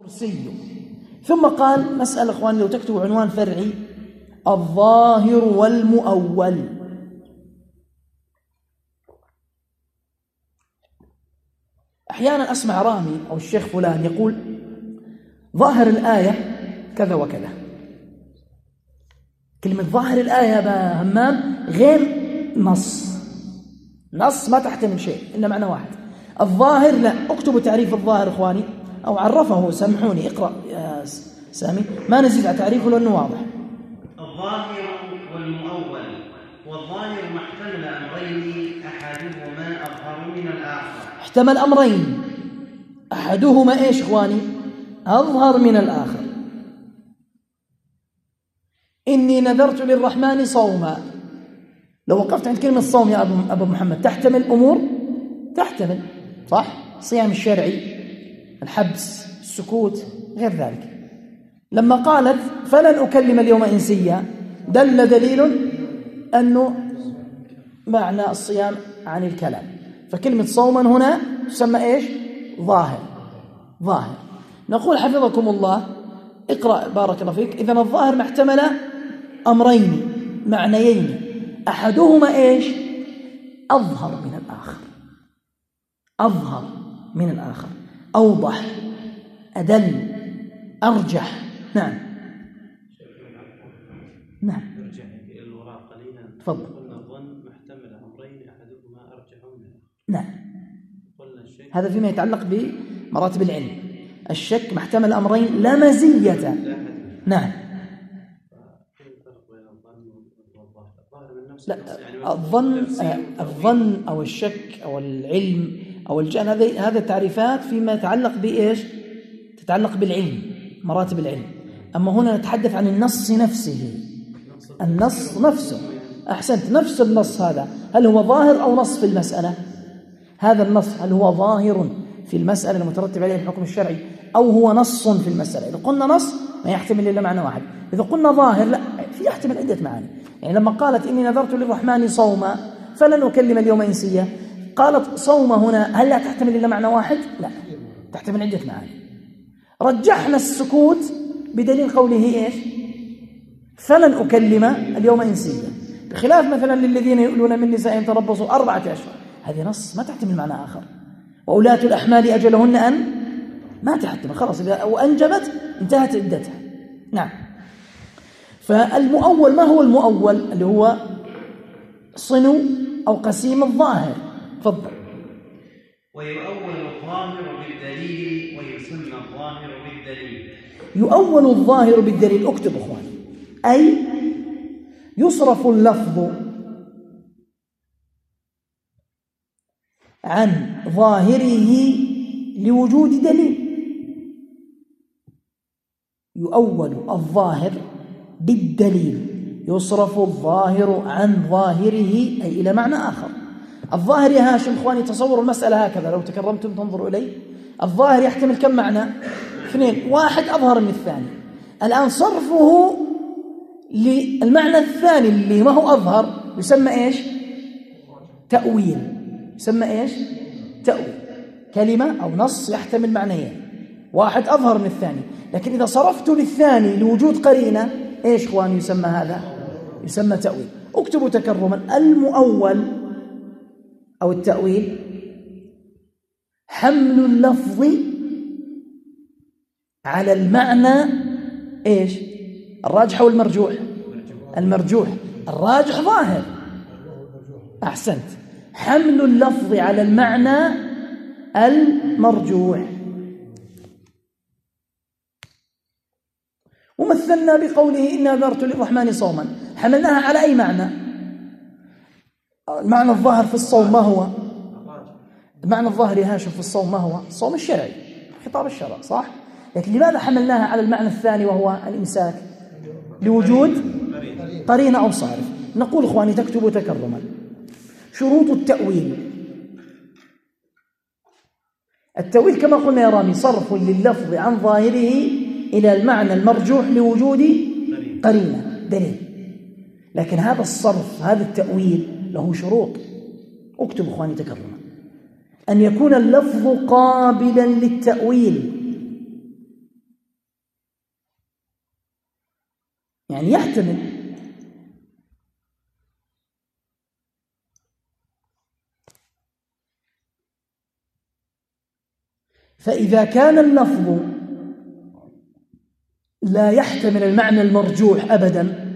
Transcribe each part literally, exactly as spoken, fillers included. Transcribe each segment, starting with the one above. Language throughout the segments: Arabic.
سي. ثم قال مسألة إخواني، لو تكتبوا عنوان فرعي: الظاهر والمؤول. أحيانا أسمع رامي أو الشيخ فلان يقول ظاهر الآية كذا وكذا. كلمة ظاهر الآية يا همام غير نص. نص ما تحتمل شيء إلا معنى واحد. الظاهر لا. اكتبوا تعريف الظاهر إخواني، أو عرفه، سامحوني اقرأ يا سامي، ما نزيد على تعريفه لأنه واضح. الظاهر والمؤول. والظاهر ما احتمل أمرين أحدهما أظهر من الآخر. احتمل أمرين أحدهما إيش إخواني؟ أظهر من الآخر. إني نذرت للرحمن صوما. لو وقفت عند كلمة صوم يا أبو, أبو محمد تحتمل أمور، تحتمل صح؟ الصيام الشرعي، الحبس، السكوت، غير ذلك. لما قالت فلن أكلم اليوم إنسيا دل دليل أنه معنى الصيام عن الكلام. فكلمة صوما هنا تسمى إيش؟ ظاهر. ظاهر. نقول حفظكم الله اقرأ بارك الله فيك. إذن الظاهر ما احتمل أمرين معنيين أحدهما إيش؟ أظهر من الآخر. أظهر من الآخر، أوضح، أدل، أرجح. نعم نعم نرجع إلى الوراء قليلا. تفضل. قلنا الظن محتمل أمرين أحدهما أرجح منه. نعم. قلنا الشك. هذا فيما يتعلق بمراتب العلم. الشك محتمل أمرين لا مزية. لا نعم. لا الظن الظن أو الشك أو العلم أو الجهل هذه هذا التعريفات فيما يتعلق بإيش؟ تتعلق بالعلم، مراتب العلم. أما هنا نتحدث عن النص نفسه. النص نفسه. أحسنت. نفس النص هذا هل هو ظاهر أو نص في المسألة؟ هذا النص هل هو ظاهر في المسألة المترتب عليه الحكم الشرعي أو هو نص في المسألة؟ إذا قلنا نص ما يحتمل إلا معنى واحد. إذا قلنا ظاهر لا، في يحتمل عدة معاني. يعني لما قالت إني نذرت للرحمن صوما فلن أكلم اليوم إنسيا، قالت صوم هنا هل لا تحتمل إلا معنى واحد؟ لا، تحتمل عدة معاني. رجحنا السكوت بدليل قوله إيش؟ فلن أكلم اليوم إنسيا، بخلاف مثلا للذين يؤلون من نسائهم تربصوا أربعة أشهر، هذه نص ما تحتمل معنى آخر. وأولاة الأحمال أجلهن أن ما تحتمل، خلاص إذا أنجبت انتهت عدتها. نعم. فالمؤول ما هو المؤول؟ اللي هو صنو أو قسيم الظاهر. تفضل. ويؤول الظاهر بالدليل ويسمى الظاهر بالدليل. يؤول الظاهر بالدليل. اكتب اخواني. أي يصرف اللفظ عن ظاهره لوجود دليل. يؤول الظاهر بالدليل، يصرف الظاهر عن ظاهره أي إلى معنى آخر. الظاهر يا هاشم اخواني تصوروا المسألة هكذا لو تكرمتم تنظروا إلي. الظاهر يحتمل كم معنى؟ اثنين، واحد أظهر من الثاني. الآن صرفه للمعنى الثاني اللي ما هو أظهر يسمى إيش؟ تأويل. يسمى إيش؟ تأويل. كلمة أو نص يحتمل معنيين، واحد أظهر من الثاني، لكن إذا صرفت للثاني لوجود قرينة إيش اخواني يسمى هذا؟ يسمى تأويل. اكتبوا تكرما. المؤول أو التأويل حمل اللفظ على المعنى إيش؟ الراجح والمرجوح؟ المرجوح. الراجح ظاهر. أحسنت. حمل اللفظ على المعنى المرجوح. ومثلنا بقوله إنا نذرت للرحمن صوما، حملناها على أي معنى؟ المعنى الظاهر في الصوم ما هو؟ المعنى الظاهر يا هاشم في الصوم ما هو؟ الصوم الشرعي، خطاب الشرع، صح؟ لكن لماذا حملناها على المعنى الثاني وهو الإمساك؟ لوجود قرينة أو صارف. نقول إخواني تكتبوا تكرما. شروط التأويل. التأويل كما قلنا يا رامي صرف لللفظ عن ظاهره إلى المعنى المرجوح لوجود قرينة دليل. لكن هذا الصرف هذا التأويل له شروط. اكتب إخواني تكرما. أن يكون اللفظ قابلا للتأويل، يعني يحتمل. فإذا كان اللفظ لا يحتمل المعنى المرجوح أبدا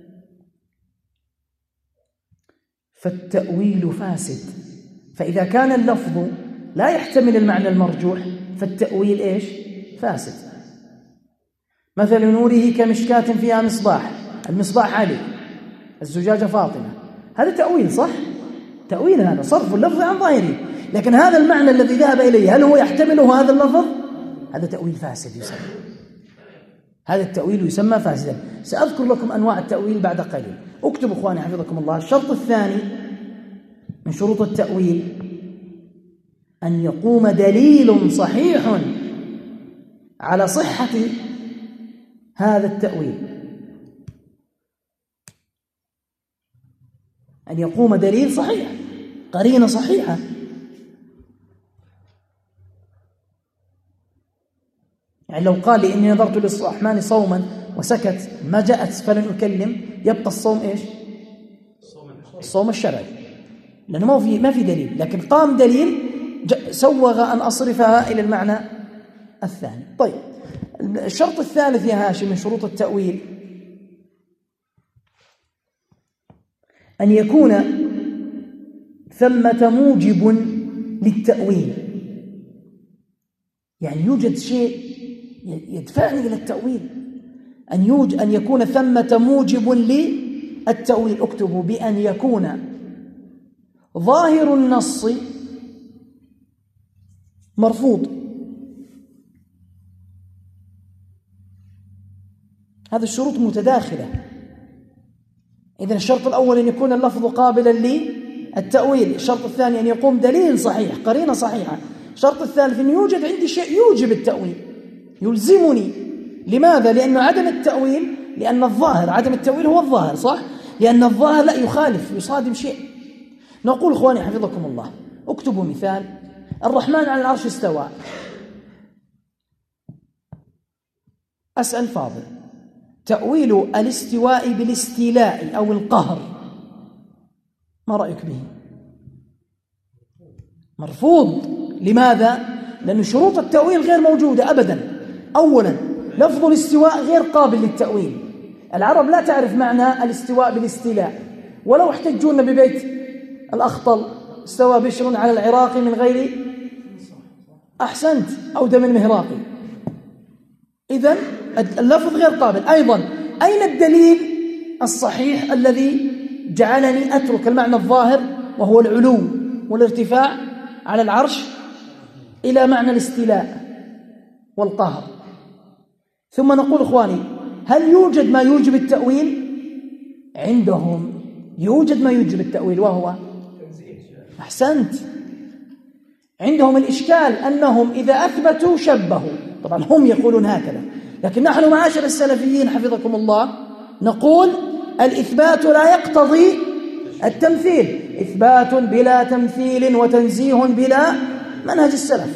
فالتأويل فاسد. فإذا كان اللفظ لا يحتمل المعنى المرجوح فالتأويل إيش؟ فاسد. مثل نوره كمشكاة فيها مصباح، المصباح علي، الزجاجة فاطمة، هذا تأويل صح؟ تأويل، هذا صرف اللفظ عن ظاهره، لكن هذا المعنى الذي ذهب إليه هل هو يحتمله هذا اللفظ؟ هذا تأويل فاسد يسمى، هذا التأويل يسمى فاسدا. سأذكر لكم أنواع التأويل بعد قليل. اكتبوا إخواني حفظكم الله. الشرط الثاني من شروط التأويل أن يقوم دليل صحيح على صحة هذا التأويل، أن يقوم دليل صحيح، قرينة صحيحة. يعني لو قال لي إني نظرت للرحمن صوما وسكت ما جاءت فلن أكلم، يبقى الصوم إيش؟ الصوم الشرعي، لأنه ما في ما في دليل، لكن قام دليل سوغ أن أصرفها إلى المعنى الثاني. طيب، الشرط الثالث يا هاشم من شروط التأويل أن يكون ثمة موجب للتأويل، يعني يوجد شيء يدفعني إلى التأويل، أن يوجد أن يكون ثمة موجب للتأويل. اكتبوا بأن يكون ظاهر النص مرفوض. هذه الشروط متداخلة. إذن الشرط الأول أن يكون اللفظ قابلا للتأويل، الشرط الثاني أن يقوم دليل صحيح، قرينة صحيحة، الشرط الثالث أن يوجد عندي شيء يوجب التأويل يلزمني. لماذا؟ لأن عدم التأويل، لأن الظاهر، عدم التأويل هو الظاهر صح؟ لأن الظاهر لا يخالف، يصادم شيء. نقول إخواني حفظكم الله، اكتبوا مثال: الرحمن على العرش استوى. أسأل فاضل، تأويل الاستواء بالاستيلاء أو القهر ما رأيك به؟ مرفوض. لماذا؟ لأن شروط التأويل غير موجودة أبدا. أولا، لفظ الاستواء غير قابل للتأويل، العرب لا تعرف معنى الاستواء بالاستيلاء، ولو احتجون ببيت الأخطل استوى بشر على العراق من غير أحسنت أو دم المهراقي. إذن اللفظ غير قابل. أيضا، أين الدليل الصحيح الذي جعلني أترك المعنى الظاهر وهو العلو والارتفاع على العرش إلى معنى الاستيلاء والقهر؟ ثم نقول إخواني، هل يوجد ما يوجب التأويل؟ عندهم يوجد ما يوجب التأويل، وهو أحسنت، عندهم الإشكال أنهم إذا أثبتوا شبهوا. طبعا هم يقولون هكذا، لكن نحن معاشر السلفيين حفظكم الله نقول الإثبات لا يقتضي التمثيل، إثبات بلا تمثيل وتنزيه بلا منهج السلف.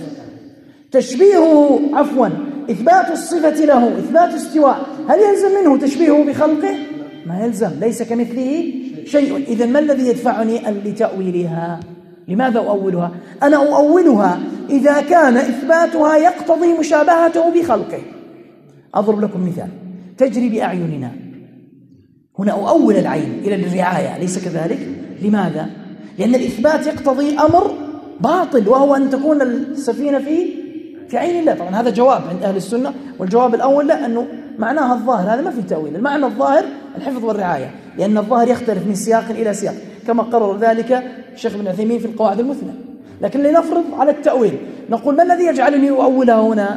تشبيهه عفوا إثبات الصفة له، إثبات استواء، هل يلزم منه تشبيهه بخلقه؟ ما يلزم، ليس كمثله شيء. إذن ما الذي يدفعني لتأويلها؟ لماذا أؤولها؟ أنا أؤولها إذا كان إثباتها يقتضي مشابهته بخلقه. أضرب لكم مثال: تجري بأعيننا، هنا أؤول العين إلى الرعاية، ليس كذلك؟ لماذا؟ لأن الإثبات يقتضي أمر باطل، وهو أن تكون السفينة في في عين الله. طبعا هذا جواب عند أهل السنة، والجواب الأول لا، أنه معناها الظاهر، هذا ما في تأويل. المعنى الظاهر الحفظ والرعاية، لأن الظاهر يختلف من سياق إلى سياق، كما قرر ذلك الشيخ ابن عثيمين في القواعد المثنى. لكن لنفرض على التأويل، نقول ما الذي يجعلني أؤولها هنا؟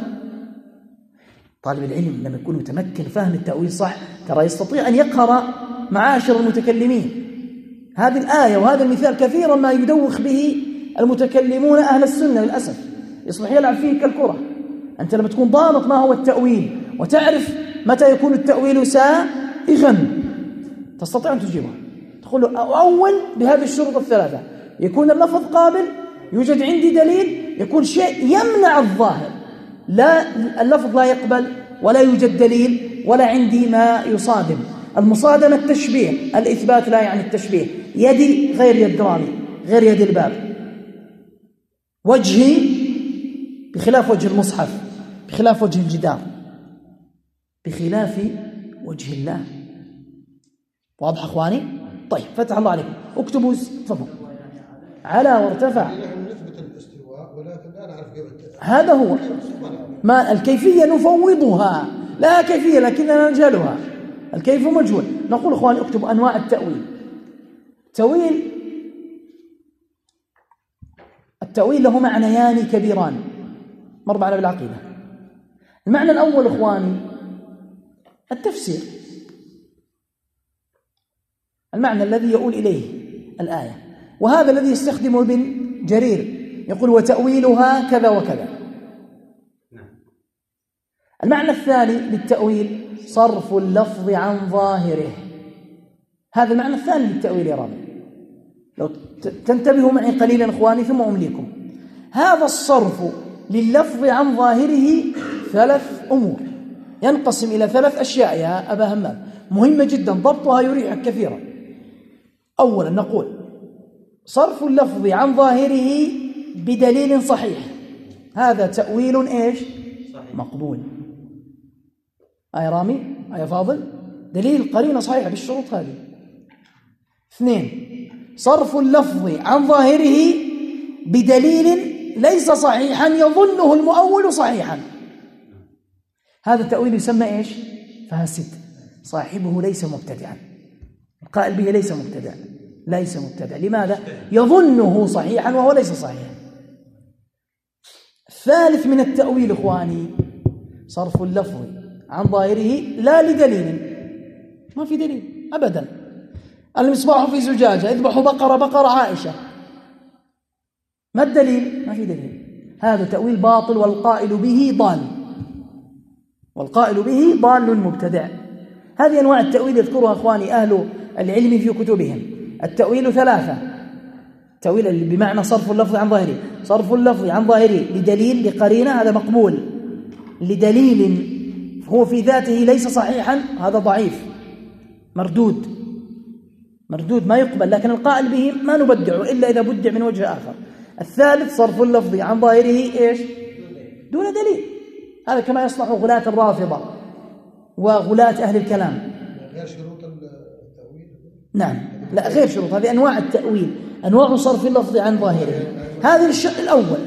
طالب العلم لما يكون متمكن فهم التأويل صح، ترى يستطيع أن يقهر معاشر المتكلمين. هذه الآية وهذا المثال كثيرا ما يدوخ به المتكلمون أهل السنة للأسف، يصبح يلعب فيه كالكرة. أنت لما تكون ضابط ما هو التأويل وتعرف متى يكون التأويل سائغا تستطيع أن تجيبه. تقول له أول بهذه الشروط الثلاثة: يكون اللفظ قابل، يوجد عندي دليل، يكون شيء يمنع الظاهر، لا اللفظ لا يقبل ولا يوجد دليل ولا عندي ما يصادم. المصادمة التشبيه، الإثبات لا يعني التشبيه. يدي غير يد رامي، غير يد الباب. وجهي بخلاف وجه المصحف، بخلاف وجه الجدار، بخلاف وجه الله. واضح أخواني؟ طيب فتح الله عليكم. اكتبوا تفضل. على وارتفع، نثبت الاستواء ولكن لا نعرف كيف. هذا هو ما الكيفية نفوضها، لا كيفية لكننا نجهلها، الكيف مجهول. نقول اخواني اكتبوا انواع التأويل. التأويل التأويل له معنيان كبيران، مر معنا بالعقيدة. المعنى الأول اخواني التفسير، المعنى الذي يؤول إليه الآية، وهذا الذي يستخدمه ابن جرير، يقول وتأويلها كذا وكذا. المعنى الثاني للتأويل صرف اللفظ عن ظاهره، هذا المعنى الثاني للتأويل يا رب. لو تنتبهوا معي قليلا اخواني ثم أمليكم. هذا الصرف لللفظ عن ظاهره ثلاث أمور، ينقسم إلى ثلاث أشياء يا أبا همام، مهمة جدا ضبطها يريحك كثيرا. أولا نقول صرف اللفظ عن ظاهره بدليل صحيح، هذا تأويل إيش؟ مقبول. آية رامي، آية فاضل، دليل قرينة صحيحة بالشروط هذه. اثنين صرف اللفظ عن ظاهره بدليل ليس صحيحا يظنه المؤول صحيحا، هذا التأويل يسمى إيش؟ فاسد، صاحبه ليس مبتدعا، القائل به ليس مبتدع، ليس مبتدع. لماذا؟ يظنه صحيحا وهو ليس صحيحا. الثالث من التأويل إخواني صرف اللفظ عن ظاهره لا لدليل، ما في دليل أبدا. المصباح في زجاجة، اذبحوا بقرة بقرة عائشة، ما الدليل؟ ما في دليل، هذا تأويل باطل والقائل به ضال، والقائل به ضال مبتدع. هذه أنواع التأويل يذكرها أخواني أهل العلم في كتبهم. التأويل ثلاثة: تأويل بمعنى صرف اللفظ عن ظاهره، صرف اللفظ عن ظاهره لدليل لقرينة هذا مقبول، لدليل هو في ذاته ليس صحيحا هذا ضعيف مردود، مردود ما يقبل، لكن القائل به ما نبدعه إلا إذا بدع من وجه آخر. الثالث صرف اللفظ عن ظاهره إيش؟ دون دليل، هذا كما يصنع غلاة الرافضة وغلاة أهل الكلام. غير شروط التأويل؟ نعم، لا غير شروط، هذه أنواع التأويل، أنواع صرف اللفظ عن ظاهره. هذا الشيء الأول.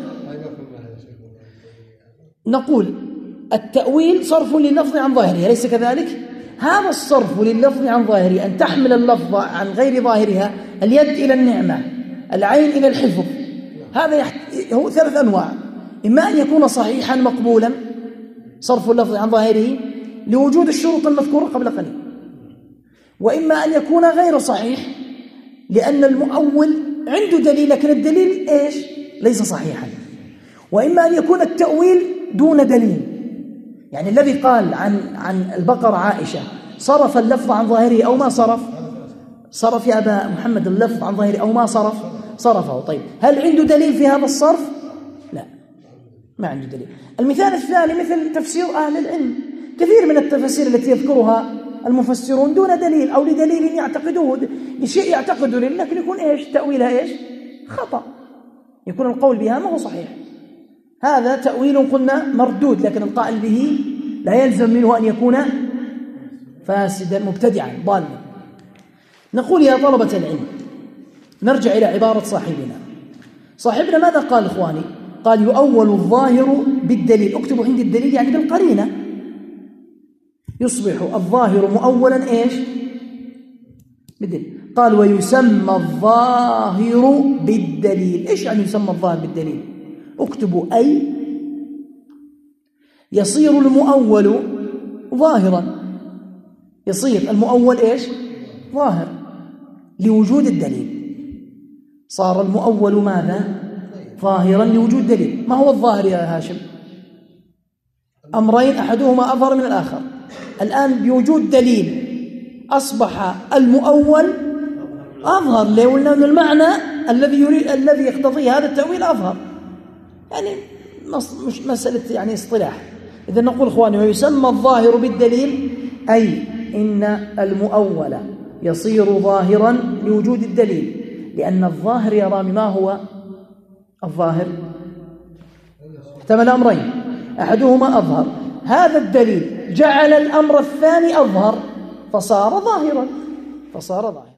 نقول التأويل صرف لللفظ عن ظاهره، أليس كذلك؟ هذا الصرف لللفظ عن ظاهره أن تحمل اللفظ عن غير ظاهرها، اليد إلى النعمة، العين إلى الحفظ، هذا يحت... هو ثلاث أنواع: إما أن يكون صحيحا مقبولا صرف اللفظ عن ظاهره لوجود الشروط المذكورة قبل قليل، وإما أن يكون غير صحيح لأن المؤول عنده دليل لكن الدليل إيش؟ ليس صحيحا، وإما أن يكون التأويل دون دليل، يعني الذي قال عن عن البقرة عائشة صرف اللفظ عن ظاهره أو ما صرف؟ صرف يا أبا محمد اللفظ عن ظاهره أو ما صرف؟ صرفه. طيب هل عنده دليل في هذا الصرف؟ لا، ما عنده دليل. المثال الثاني مثل تفسير أهل العلم، كثير من التفاسير التي يذكرها المفسرون دون دليل أو لدليل يعتقدوه، لشيء يعتقده لكن يكون إيش؟ تأويلها إيش؟ خطأ، يكون القول بها ما هو صحيح. هذا تأويل قلنا مردود، لكن القائل به لا يلزم منه أن يكون فاسدا مبتدعا ضالا. نقول يا طلبة العلم، نرجع إلى عبارة صاحبنا. صاحبنا ماذا قال إخواني؟ قال يؤول الظاهر بالدليل، اكتبوا عندي الدليل يعني بالقرينة، يصبح الظاهر مؤولا إيش؟ بالدليل. قال ويسمى الظاهر بالدليل. إيش يعني يسمى الظاهر بالدليل؟ اكتبوا أي يصير المؤول ظاهرا، يصير المؤول إيش؟ ظاهر لوجود الدليل. صار المؤول ماذا؟ ظاهرا لوجود دليل. ما هو الظاهر يا هاشم؟ أمرين أحدهما أظهر من الآخر. الآن بوجود دليل أصبح المؤول أظهر، لأن المعنى الذي يريد الذي يقتضيه هذا التأويل أظهر، يعني مش مسألة يعني اصطلاح. إذا نقول إخواني ويسمى الظاهر بالدليل أي إن المؤول يصير ظاهرا لوجود الدليل، لأن الظاهر يا رامي ما هو الظاهر؟ احتمل أمرين أحدهما أظهر، هذا الدليل جعل الأمر الثاني أظهر فصار ظاهرا فصار ظاهرا